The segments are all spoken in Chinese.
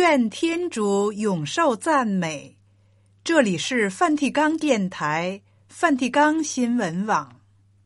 愿天主永受赞美。这里是梵蒂冈电台、梵蒂冈新闻网。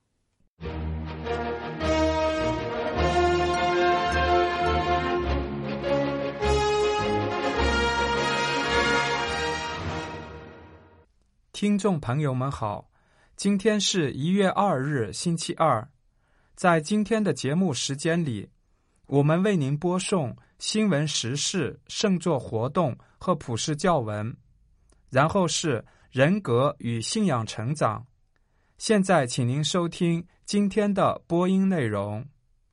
听众朋友们好，今天是1月2日星期二。在今天的节目时间里，我们为您播送新闻时事、圣座活动和普世教文，然后是人格与信仰成长。现在请您收听今天的播音内容。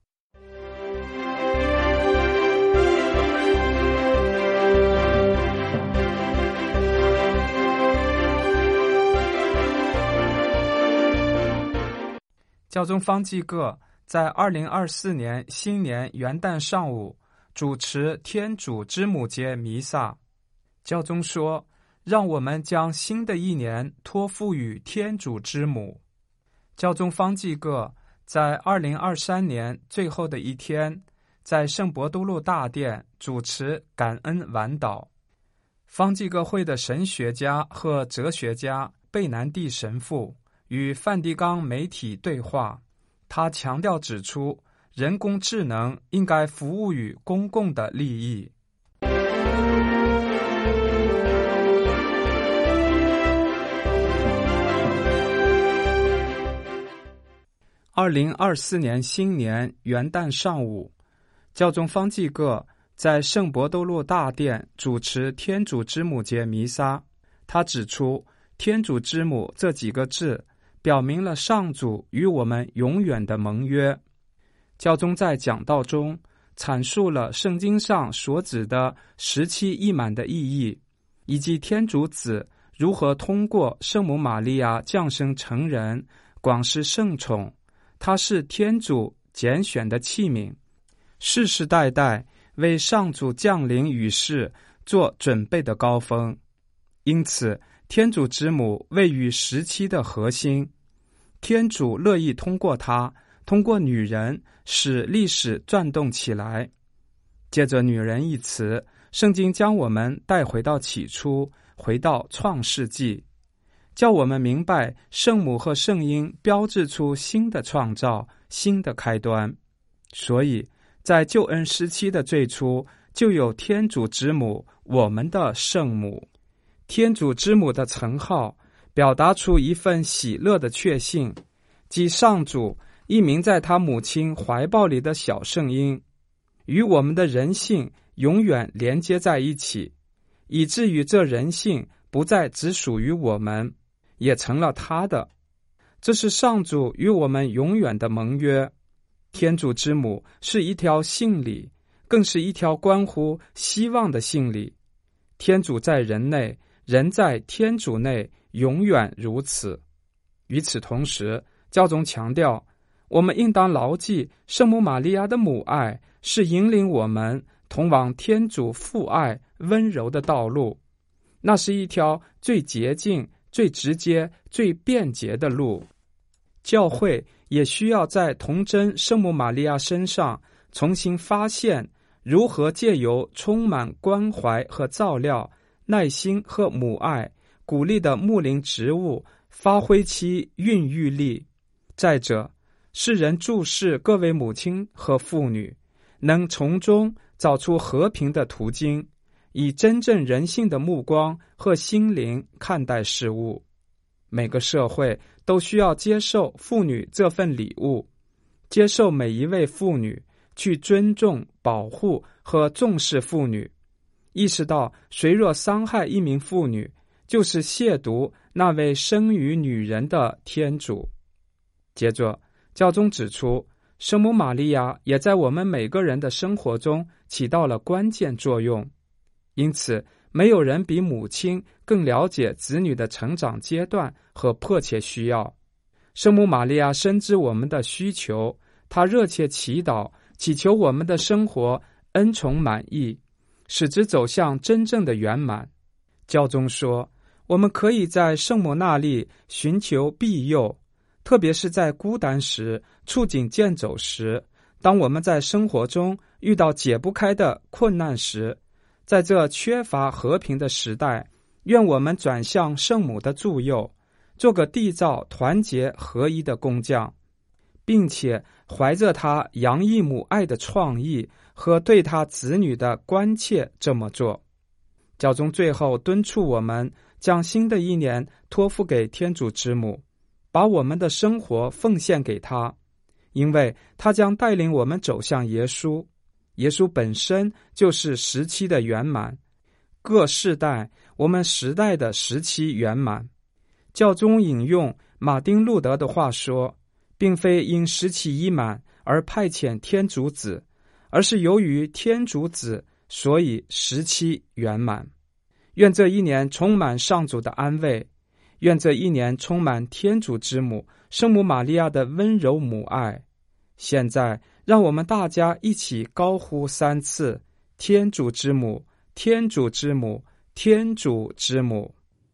教宗方济各在2024年新年元旦上午主持天主之母节弥撒。教宗说，让我们将新的一年托付于天主之母。教宗方济各在2023年最后的一天，在圣伯多禄大殿主持感恩晚祷。方济各会的神学家和哲学家贝南第神父与梵蒂冈媒体对话，他强调指出，人工智能应该服务于公共的利益。2024年新年元旦上午，教宗方济各在圣伯多禄大殿主持天主之母节弥撒。他指出，天主之母这几个字表明了上主与我们永远的盟约。教宗在讲道中阐述了圣经上所指的时期已满的意义，以及天主子如何通过圣母玛利亚降生成人，广施圣宠。他是天主拣选的器皿，世世代代为上主降临于世做准备的高峰。因此，天主之母位于时期的核心，天主乐意通过她，通过女人使历史转动起来。借着女人一词，圣经将我们带回到起初，回到创世纪，叫我们明白圣母和圣婴标志出新的创造，新的开端。所以在救恩时期的最初，就有天主之母，我们的圣母。天主之母的称号表达出一份喜乐的确信，即上主一名在他母亲怀抱里的小圣婴，与我们的人性永远连接在一起，以至于这人性不再只属于我们，也成了他的。这是上主与我们永远的盟约。天主之母是一条信理，更是一条关乎希望的信理。天主在人内，人在天主内，永远如此。与此同时，教宗强调，我们应当牢记圣母玛利亚的母爱是引领我们通往天主父爱温柔的道路，那是一条最洁净、最直接、最便捷的路。教会也需要在童真圣母玛利亚身上重新发现如何借由充满关怀和照料、耐心和母爱鼓励的牧灵植物发挥其孕育力。再者，世人注视各位母亲和妇女，能从中找出和平的途径，以真正人性的目光和心灵看待事物。每个社会都需要接受妇女这份礼物，接受每一位妇女，去尊重、保护和重视妇女，意识到谁若伤害一名妇女，就是亵渎那位生于女人的天主。接着，教宗指出，圣母玛利亚也在我们每个人的生活中起到了关键作用。因此，没有人比母亲更了解子女的成长阶段和迫切需要。圣母玛利亚深知我们的需求，她热切祈祷，祈求我们的生活恩宠满意，使之走向真正的圆满。教宗说，我们可以在圣母那里寻求庇佑，特别是在孤单时、触景健走时，当我们在生活中遇到解不开的困难时， 在这缺乏和平的时代，愿我们转向圣母的助佑，做个缔造团结合一的工匠，并且怀着他洋溢母爱的创意和对他子女的关切这么做。教宗最后敦促我们将新的一年托付给天主之母，把我们的生活奉献给他，因为他将带领我们走向耶稣。耶稣本身就是时期的圆满，各世代我们时代的时期圆满。教宗引用马丁路德的话说，并非因时期已满而派遣天主子，而是由于天主子，所以时期圆满。愿这一年充满上主的安慰，愿这一年充满天主之母圣母玛利亚的温柔母爱。现在让我们大家一起高呼3次：天主之母，天主之母，天主之母。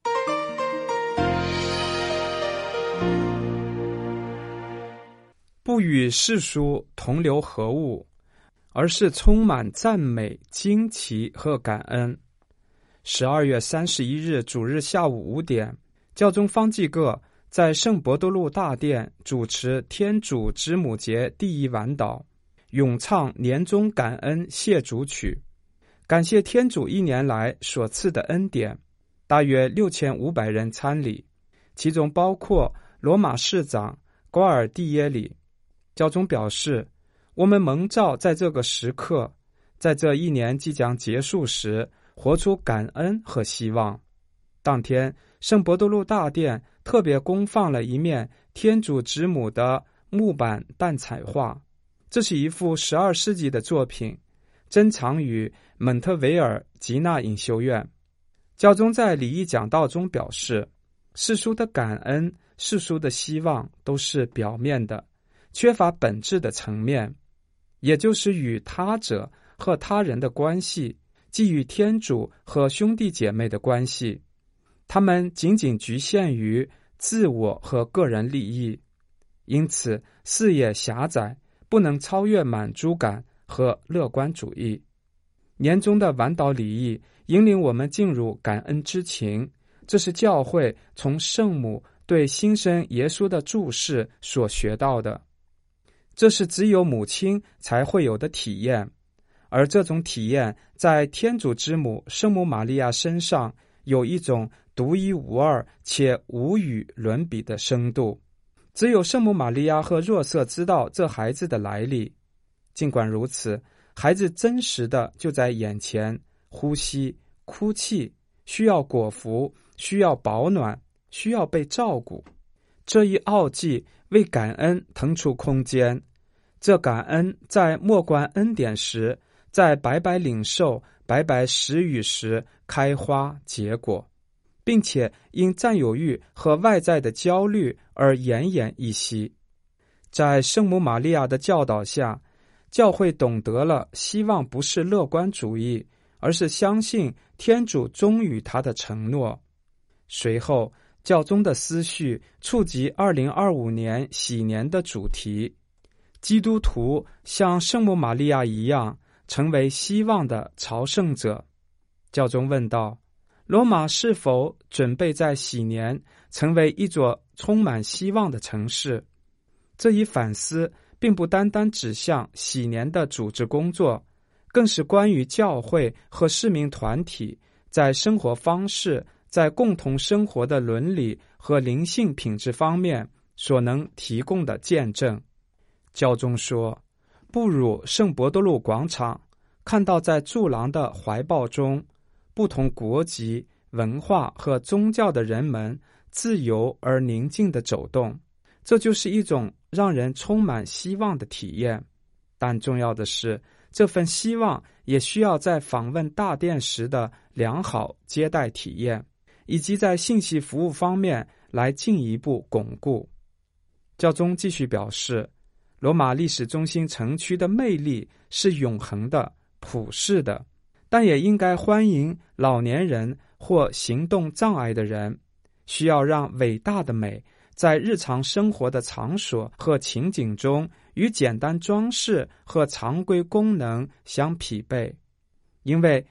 不与世俗同流合污，而是充满赞美、惊奇和感恩。12月31日主日下午5点，教宗方济各在圣伯多禄大殿主持天主之母节第一晚祷，咏唱年终感恩谢主曲，感谢天主一年来所赐的恩典。大约6500人参礼，其中包括罗马市长瓜尔蒂耶里。教宗表示，我们蒙召在这个时刻，在这一年即将结束时，活出感恩和希望。当天，圣伯多禄大殿特别供放了一面天主之母的木板蛋彩画，这是一幅12世纪的作品，珍藏于蒙特维尔吉纳隐修院。教宗在礼仪讲道中表示，世俗的感恩、世俗的希望都是表面的，缺乏本质的层面，也就是与他者和他人的关系，即与天主和兄弟姐妹的关系，他们仅仅局限于自我和个人利益，因此视野狭窄，不能超越满足感和乐观主义。年终的晚祷礼仪引领我们进入感恩之情，这是教会从圣母对新生耶稣的注释所学到的，这是只有母亲才会有的体验，而这种体验在天主之母圣母玛利亚身上有一种独一无二且无与伦比的深度。只有圣母玛利亚和若瑟知道这孩子的来历。尽管如此，孩子真实的就在眼前，呼吸、哭泣，需要果腹，需要保暖，需要被照顾。这一奥迹为感恩腾出空间，这感恩在默观恩典时，在白白领受、白白施予时开花结果，并且因占有欲和外在的焦虑而奄奄一息。在圣母玛利亚的教导下，教会懂得了希望不是乐观主义，而是相信天主忠于他的承诺。随后，教宗的思绪触及2025年喜年的主题，基督徒像圣母玛利亚一样成为希望的朝圣者。教宗问道，罗马是否准备在喜年成为一座充满希望的城市？这一反思并不单单指向喜年的组织工作，更是关于教会和市民团体在生活方式、在共同生活的伦理和灵性品质方面所能提供的见证。教宗说，步入圣伯多禄广场，看到在柱廊的怀抱中，不同国籍、文化和宗教的人们自由而宁静地走动，这就是一种让人充满希望的体验。但重要的是，这份希望也需要在访问大殿时的良好接待体验，以及在信息服务方面来进一步巩固。教宗继续表示，罗马历史中心城区的魅力是永恒的、普世的，但也应该欢迎老年人或行动障碍的人，需要让伟大的美在日常生活的场所和情景中与简单装饰和常规功能相匹配，因为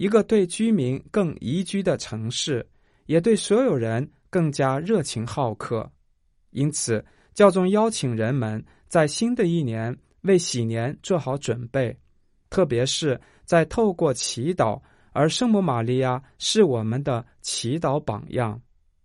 一个对居民更宜居的城市，也对所有人更加热情好客。因此，教宗邀请人们在新的一年为喜年做好准备，特别是在透过祈祷，而圣母玛利亚是我们的祈祷榜样。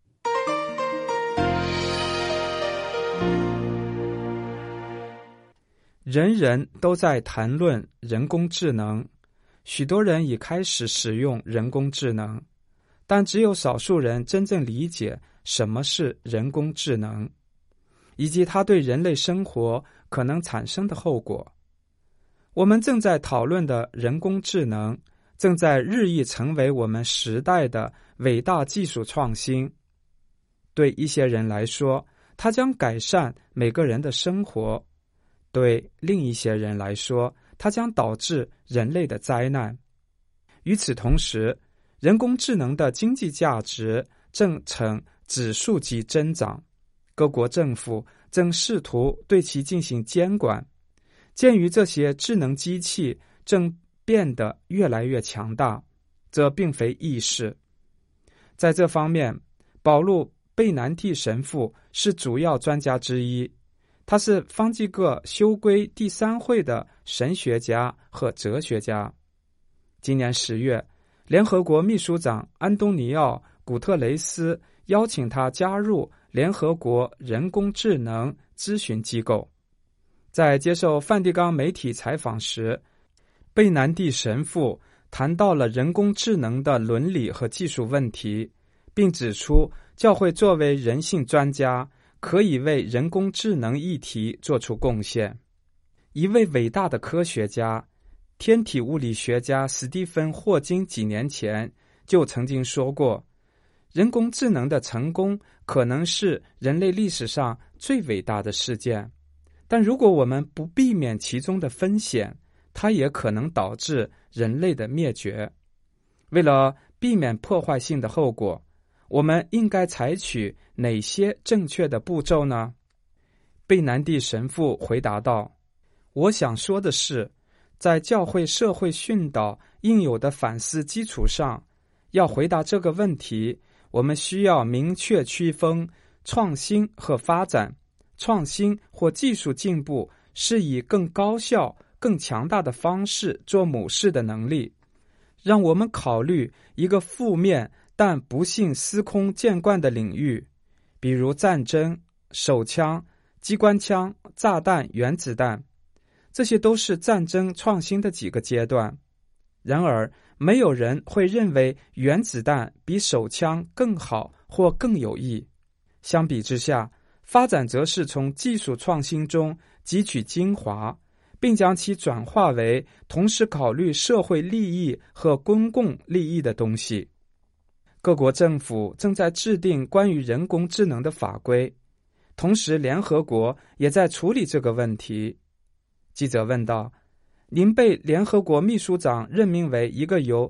人人都在谈论人工智能，许多人已开始使用人工智能，但只有少数人真正理解什么是人工智能，以及它对人类生活可能产生的后果。我们正在讨论的人工智能，正在日益成为我们时代的伟大技术创新。对一些人来说，它将改善每个人的生活；对另一些人来说，它将导致人类的灾难。与此同时，人工智能的经济价值正呈指数级增长，各国政府正试图对其进行监管。鉴于这些智能机器正变得越来越强大，这并非易事。在这方面，保禄·贝南蒂神父是主要专家之一，他是方济各修规第3会的神学家和哲学家。今年10月，联合国秘书长安东尼奥·古特雷斯邀请他加入联合国人工智能咨询机构。在接受梵蒂冈媒体采访时，贝南蒂神父谈到了人工智能的伦理和技术问题，并指出教会作为人性专家，可以为人工智能议题做出贡献。一位伟大的科学家，天体物理学家史蒂芬·霍金几年前就曾经说过，人工智能的成功可能是人类历史上最伟大的事件，但如果我们不避免其中的风险，它也可能导致人类的灭绝。为了避免破坏性的后果，我们应该采取哪些正确的步骤呢？贝南蒂神父回答道，我想说的是，在教会社会训导应有的反思基础上，要回答这个问题，我们需要明确区分创新和发展。创新或技术进步是以更高效、更强大的方式做某事的能力。让我们考虑一个负面但不幸司空见惯的领域，比如战争、手枪、机关枪、炸弹、原子弹，这些都是战争创新的几个阶段。然而，没有人会认为原子弹比手枪更好或更有益。相比之下，发展则是从技术创新中汲取精华，并将其转化为同时考虑社会利益和公共利益的东西。各国政府正在制定关于人工智能的法规，同时联合国也在处理这个问题。记者问道，您被联合国秘书长任命为一个由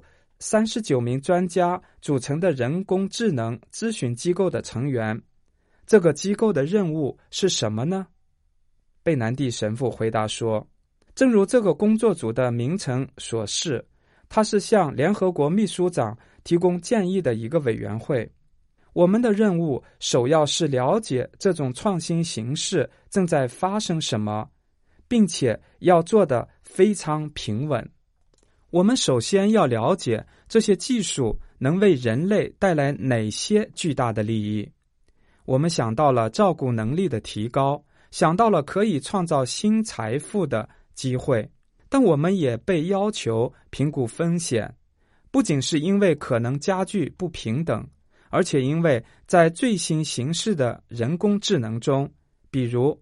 39名专家组成的人工智能咨询机构的成员，这个机构的任务是什么呢？贝南蒂神父回答说，正如这个工作组的名称所示，它是向联合国秘书长提供建议的一个委员会。我们的任务首要是了解这种创新形势正在发生什么，并且要做得非常平稳。我们首先要了解这些技术能为人类带来哪些巨大的利益。我们想到了照顾能力的提高，想到了可以创造新财富的机会，但我们也被要求评估风险，不仅是因为可能加剧不平等，而且因为在最新形式的人工智能中，比如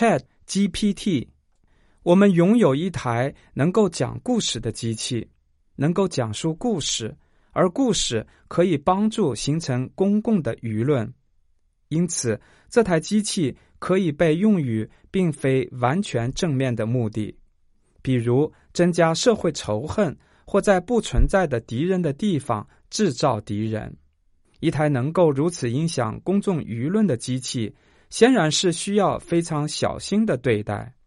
ChatGPT， 我们拥有一台能够讲故事的机器，能够讲述故事，而故事可以帮助形成公共的舆论。因此，这台机器可以被用于并非完全正面的目的，比如增加社会仇恨，或在不存在的敌人的地方制造敌人。一台能够如此影响公众舆论的机器，显然是需要非常小心的对待。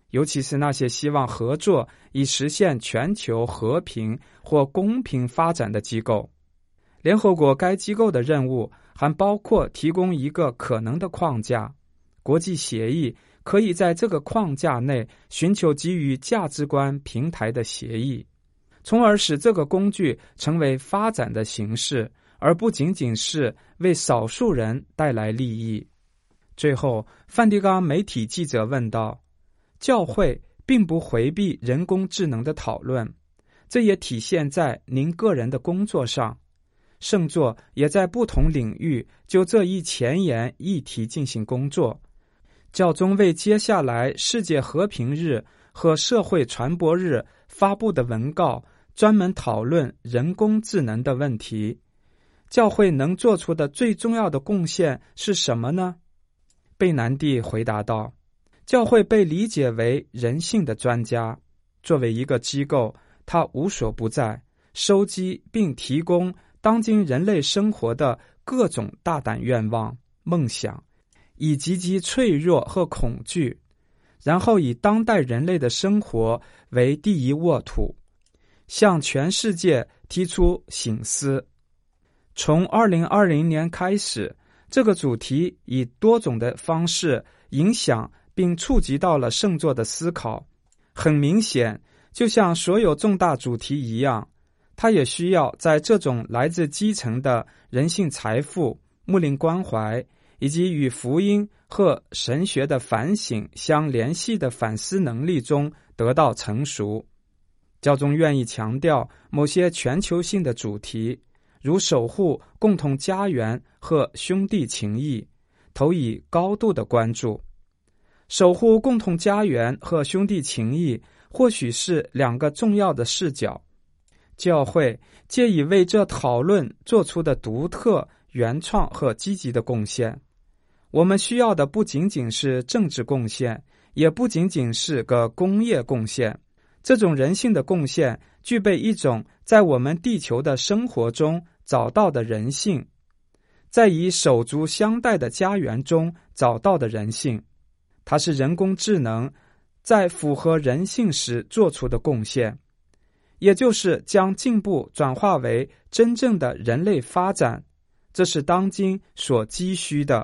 尤其是那些希望合作以实现全球和平或公平发展的机构。联合国该机构的任务还包括提供一个可能的框架，国际协议可以在这个框架内寻求基于价值观平台的协议，从而使这个工具成为发展的形式，而不仅仅是为少数人带来利益。最后，梵蒂冈媒体记者问道：教会并不回避人工智能的讨论，这也体现在您个人的工作上。圣座也在不同领域就这一前沿议题进行工作。教宗为接下来世界和平日和社会传播日发布的文告专门讨论人工智能的问题。教会能做出的最重要的贡献是什么呢？贝南蒂回答道：教会被理解为人性的专家，作为一个机构，它无所不在，收集并提供当今人类生活的各种大胆愿望、梦想，以及其脆弱和恐惧，然后以当代人类的生活为第一沃土，向全世界提出省思。从2020年开始，这个主题以多种的方式影响并触及到了圣座的思考。很明显，就像所有重大主题一样，它也需要在这种来自基层的人性财富、睦邻关怀以及与福音和神学的反省相联系的反思能力中得到成熟。教宗愿意强调某些全球性的主题，如守护共同家园和兄弟情谊，投以高度的关注。守护共同家园和兄弟情谊或许是两个重要的视角。教会借以为这讨论做出的独特、原创和积极的贡献。我们需要的不仅仅是政治贡献，也不仅仅是个工业贡献。这种人性的贡献具备一种在我们地球的生活中找到的人性，在以手足相待的家园中找到的人性。它是人工智能在符合人性时做出的贡献，也就是将进步转化为真正的人类发展，这是当今所急需的。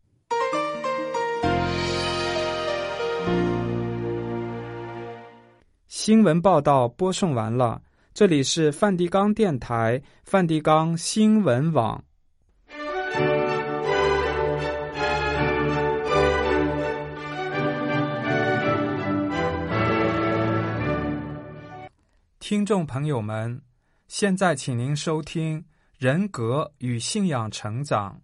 新闻报道播送完了，这里是梵蒂冈电台梵蒂冈新闻网。听众朋友们，现在请您收听人格与信仰成长。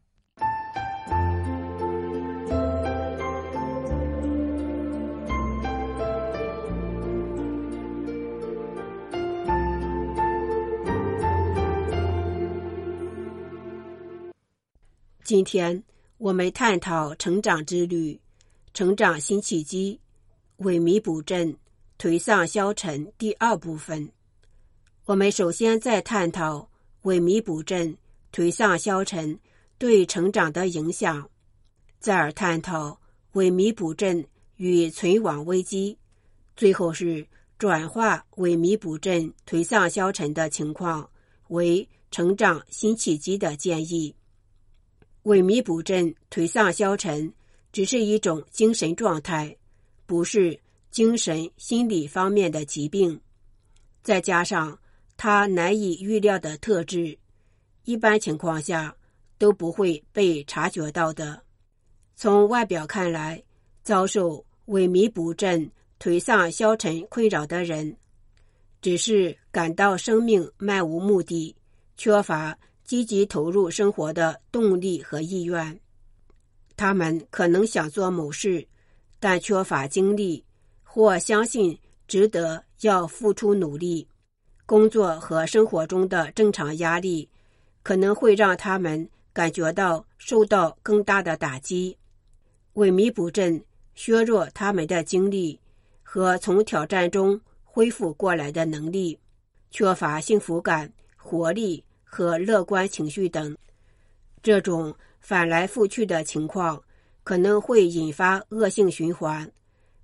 今天我们探讨成长之旅，成长新契机，萎靡补正，颓丧消沉第二部分。我们首先在探讨萎靡补正、颓丧消沉对成长的影响，再而探讨萎靡补正与存亡危机，最后是转化萎靡补正、颓丧消沉的情况为成长新契机的建议。萎靡补正、颓丧消沉只是一种精神状态，不是精神心理方面的疾病，再加上它难以预料的特质，一般情况下都不会被察觉到的。从外表看来，遭受萎靡补正、颓丧消沉困扰的人，只是感到生命漫无目的，缺乏积极投入生活的动力和意愿。他们可能想做某事，但缺乏精力，或相信值得要付出努力。工作和生活中的正常压力可能会让他们感觉到受到更大的打击。萎靡补正削弱他们的精力和从挑战中恢复过来的能力，缺乏幸福感、活力和乐观情绪等。这种反来覆去的情况可能会引发恶性循环，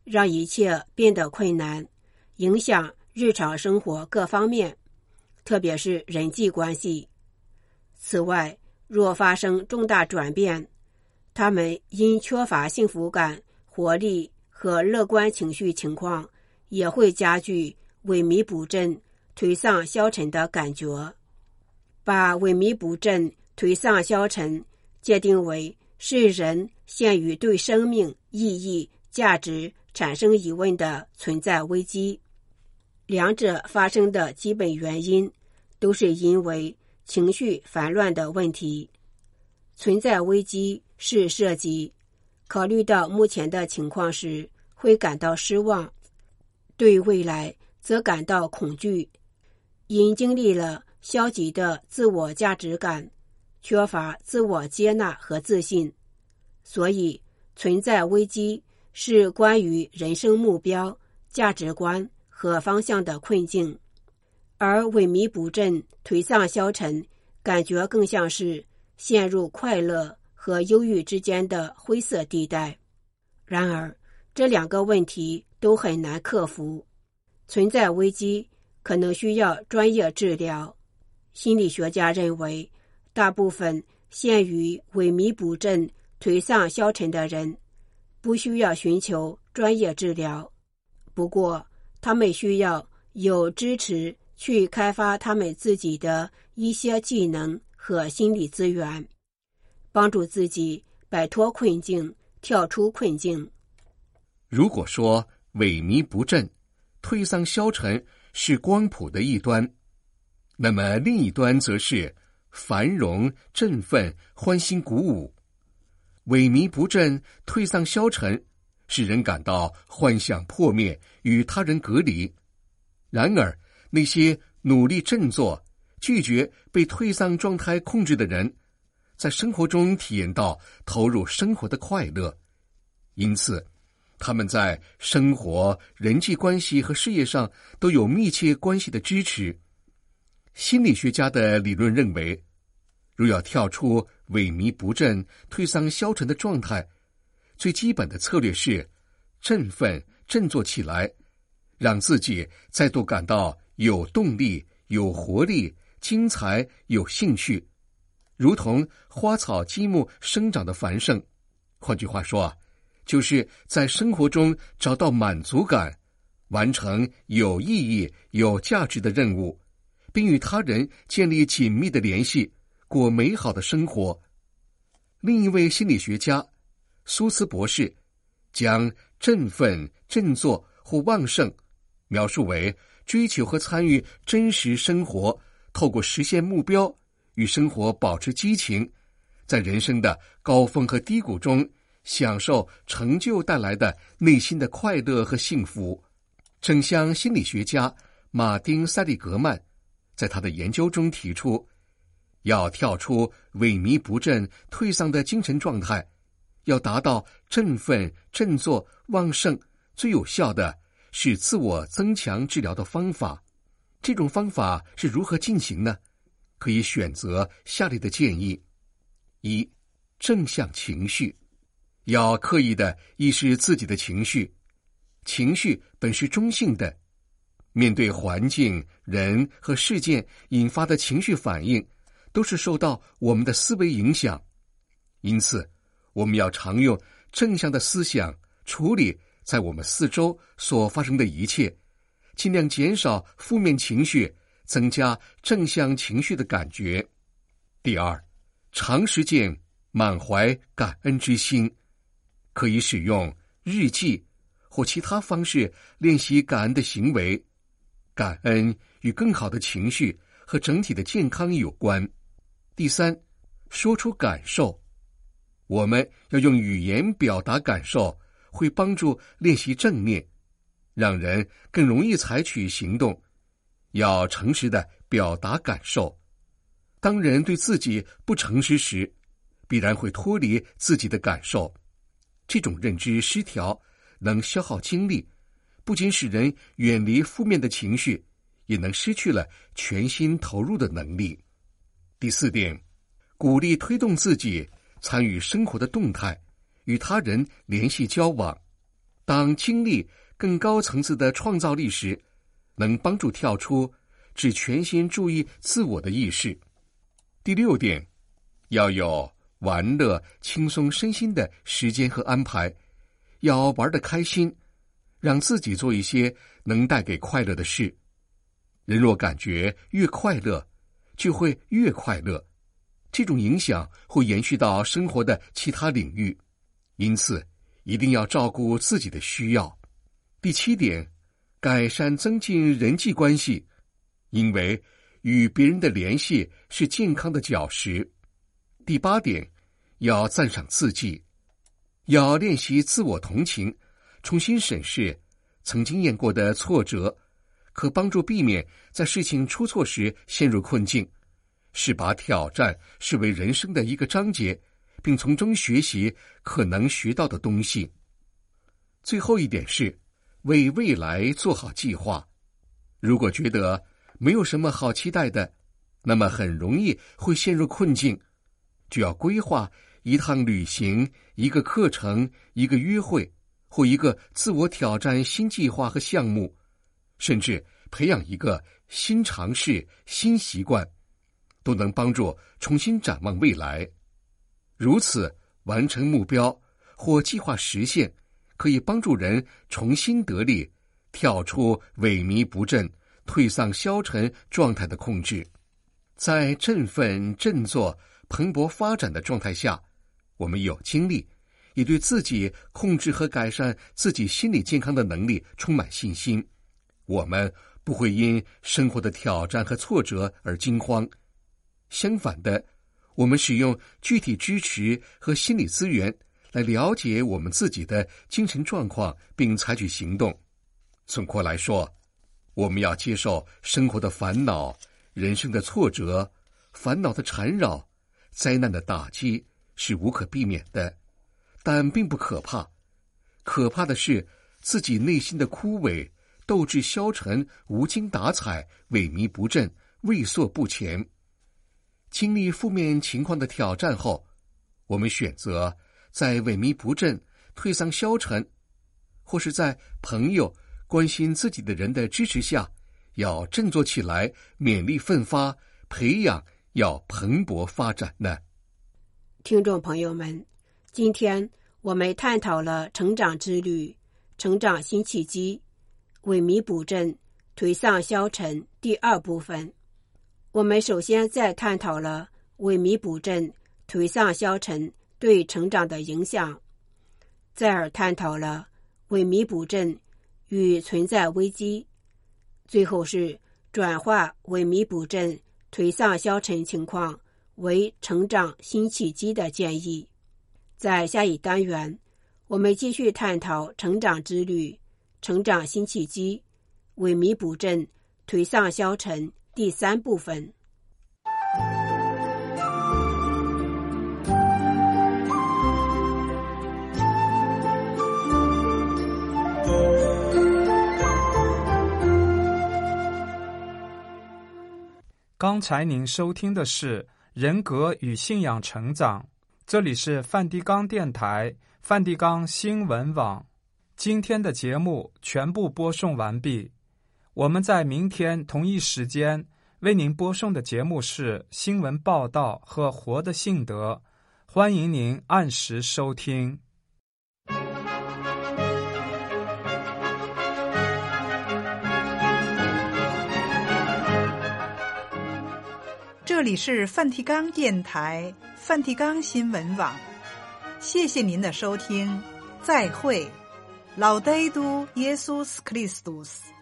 让一切变得困难，影响日常生活各方面，特别是人际关系。此外，若发生重大转变，他们因缺乏幸福感、活力和乐观情绪情况，也会加剧萎靡不振、颓丧消沉的感觉。把萎靡不振、颓丧消沉界定为是人陷于对生命、意义、价值产生疑问的存在危机。两者发生的基本原因都是因为情绪烦乱的问题。存在危机是涉及考虑到目前的情况时会感到失望，对未来则感到恐惧，因经历了消极的自我价值感，缺乏自我接纳和自信，所以存在危机是关于人生目标、价值观和方向的困境，而萎靡不振、颓丧消沉感觉更像是陷入快乐和忧郁之间的灰色地带。然而，这两个问题都很难克服。存在危机可能需要专业治疗。心理学家认为，大部分陷于萎靡不振、颓丧消沉的人不需要寻求专业治疗，不过他们需要有支持去开发他们自己的一些技能和心理资源，帮助自己摆脱困境，跳出困境。 如果说萎靡不振、颓丧消沉是光谱的一端，那么另一端则是繁荣、振奋、欢欣鼓舞。萎靡不振、颓丧消沉使人感到幻想破灭，与他人隔离。然而，那些努力振作、拒绝被颓丧状态控制的人，在生活中体验到投入生活的快乐，因此他们在生活、人际关系和事业上都有密切关系的支持。心理学家的理论认为，若要跳出萎靡不振、颓丧消沉的状态，最基本的策略是振奋、振作起来，让自己再度感到有动力、有活力、精彩、有兴趣，如同花草积木生长的繁盛。换句话说，就是在生活中找到满足感，完成有意义、有价值的任务，并与他人建立紧密的联系，过美好的生活。另一位心理学家苏茨博士将振奋、振作或旺盛描述为追求和参与真实生活，透过实现目标与生活保持激情，在人生的高峰和低谷中享受成就带来的内心的快乐和幸福。正像心理学家马丁·塞利格曼在他的研究中提出，要跳出萎靡不振、颓丧的精神状态，要达到振奋、振作、旺盛，最有效的是自我增强治疗的方法。这种方法是如何进行呢？可以选择下列的建议：一、正向情绪，要刻意地意识自己的情绪。情绪本是中性的，面对环境、人和事件引发的情绪反应，都是受到我们的思维影响。因此，我们要常用正向的思想处理在我们四周所发生的一切，尽量减少负面情绪，增加正向情绪的感觉。第二，长时间满怀感恩之心，可以使用日记或其他方式练习感恩的行为。感恩与更好的情绪和整体的健康有关。第三，说出感受。我们要用语言表达感受，会帮助练习正念，让人更容易采取行动。要诚实地表达感受。当人对自己不诚实时，必然会脱离自己的感受。这种认知失调能消耗精力，不仅使人远离负面的情绪，也能失去了全心投入的能力。第四点，鼓励推动自己参与生活的动态，与他人联系交往。 当经历更高层次的创造力时，能帮助跳出只全心注意自我的意识。第6点，要有玩乐轻松身心的时间和安排，要玩得开心，让自己做一些能带给快乐的事。人若感觉越快乐，就会越快乐，这种影响会延续到生活的其他领域，因此一定要照顾自己的需要。第7点，改善增进人际关系，因为与别人的联系是健康的脚石。第8点，要赞赏自己，要练习自我同情，重新审视曾经验过的挫折，可帮助避免在事情出错时陷入困境，是把挑战视为人生的一个章节，并从中学习可能学到的东西。最后一点是为未来做好计划。如果觉得没有什么好期待的，那么很容易会陷入困境，就要规划一趟旅行、一个课程、一个约会，或一个自我挑战新计划和项目，甚至培养一个新尝试、新习惯，都能帮助重新展望未来。如此完成目标或计划实现，可以帮助人重新得力，跳出萎靡不振、退丧消沉状态的控制。在振奋、振作、蓬勃发展的状态下，我们有精力，也对自己控制和改善自己心理健康的能力充满信心。我们不会因生活的挑战和挫折而惊慌，相反的，我们使用具体支持和心理资源来了解我们自己的精神状况，并采取行动。总括来说，我们要接受生活的烦恼、人生的挫折、烦恼的缠绕、灾难的打击是无可避免的，但并不可怕。可怕的是自己内心的枯萎、斗志消沉、无精打采、萎靡不振、畏缩不前。经历负面情况的挑战后，我们选择在萎靡不振、退丧消沉，或是在朋友、关心自己的人的支持下，要振作起来，勉力奋发，培养要蓬勃发展呢。 听众朋友们，今天我们探讨了成长之旅、成长新契机、萎靡不振、颓丧消沉第2部分。我们首先在探讨了萎靡不振、颓丧消沉对成长的影响，再而探讨了萎靡不振与存在危机，最后是转化萎靡不振、颓丧消沉情况为成长新契机的建议。在下一单元，我们继续探讨成长之旅、成长新契机、萎靡不振、颓丧消沉第3部分。 刚才您收听的是人格与信仰成长，这里是梵蒂冈电台、梵蒂冈新闻网。今天的节目全部播送完毕，我们在明天同一时间为您播送的节目是新闻报道和活的信德，欢迎您按时收听。 这里是梵蒂冈电台、梵蒂冈新闻网，谢谢您的收听，再会。Laudetur Jesus Christus。